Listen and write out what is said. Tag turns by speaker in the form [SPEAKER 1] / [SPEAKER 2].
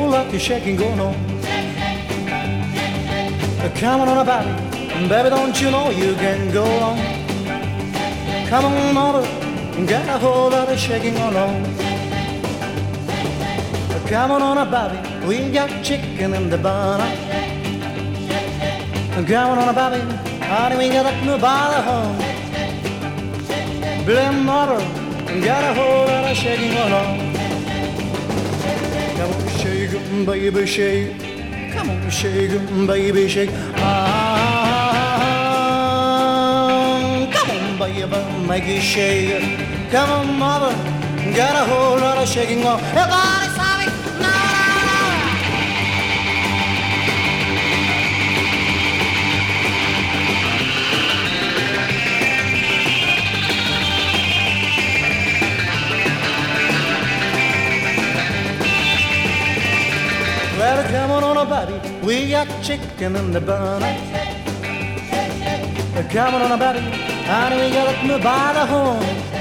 [SPEAKER 1] whole lot of shaking going on. Come on, baby, baby, don't you know you can go on? Come on, mother, got a whole lot of shaking going on. Come on, baby, we got chicken in the barn. Come on, baby, honey, we got up by the home. Blame mother, got a whole lot of shaking going on. Come on, shake 'em, baby, shake. Come on, shake 'em, baby, shake. Come on, baby, make it shake. Come on, mother, got a whole lot of shaking on. Everybody, sorry, no. Well, come on, baby, we got chicken in the burner. Come on, baby, honey, we got it by the horn.